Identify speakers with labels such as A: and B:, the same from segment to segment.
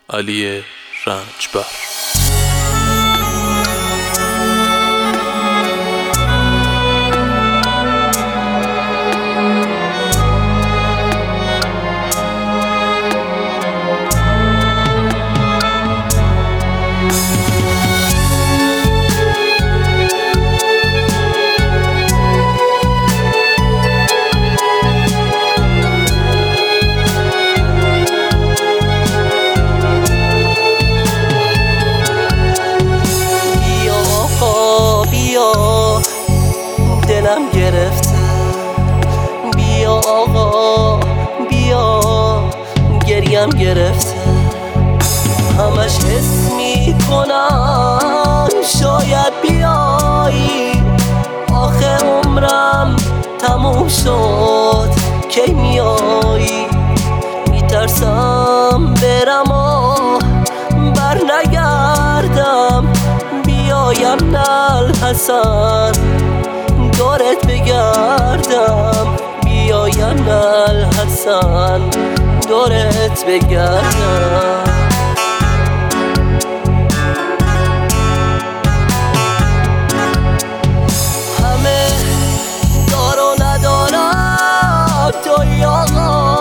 A: علی رنجبر.
B: دلم گرفته، بیا آقا بیا، گریم گرفته. همش حس میکنم شاید بیایی، آخه عمرم تموم شد کی میایی. میترسم برم و بر نگردم، بیایم نل حسن دورت بگردم، بیایم نل حسن دورت بگردم. همه دار و ندارم توی آقا،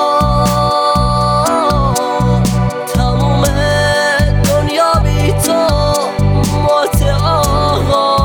B: تموم دنیا بی تو مات آقا.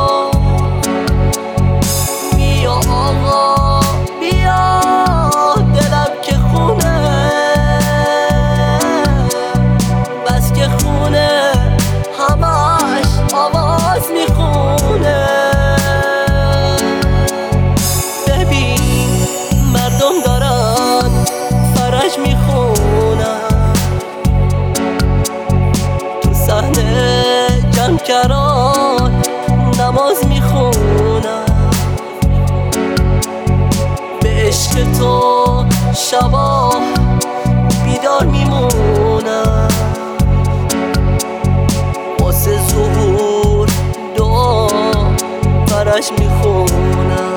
B: جمکران نماز میخونم، به عشق تو شبا بیدار میمونم، واسه ظهور دعا برش میخونم.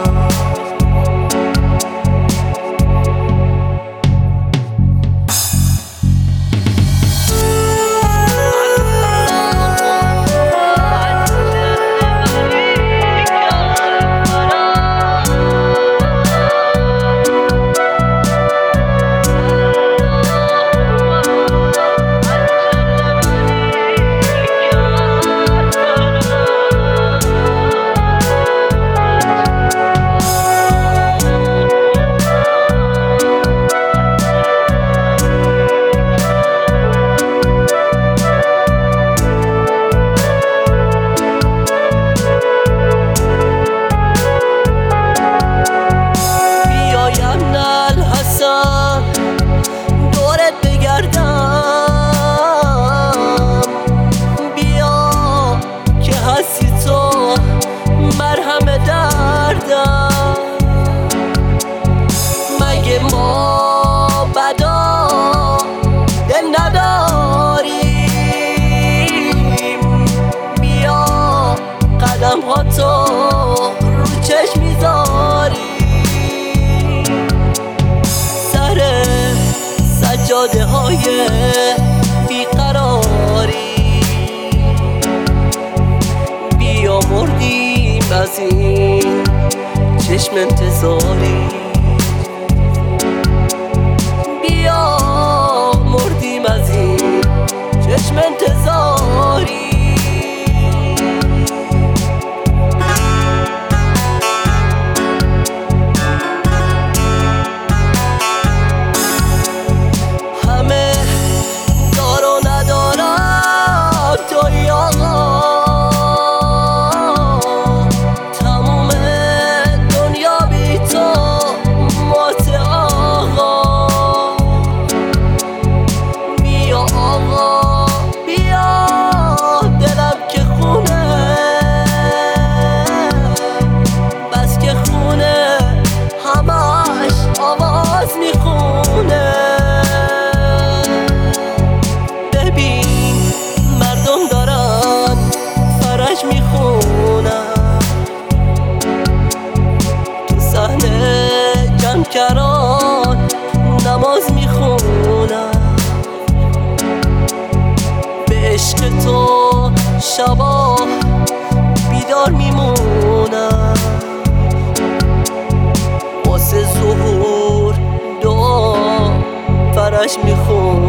B: مگه ما بدا دل نداریم؟ بیا قدم ها تو رو چشم میذاری، سر سجاده های بیقراری. بیا مردیم از این چشم انتظاری، بیا مردیم از این چشم انتظاری. همه دار و ندارم توی آقا، تموم دنیا بی تو شبا بیدار میمونم، واسه ظهور دعا فرش میخونم.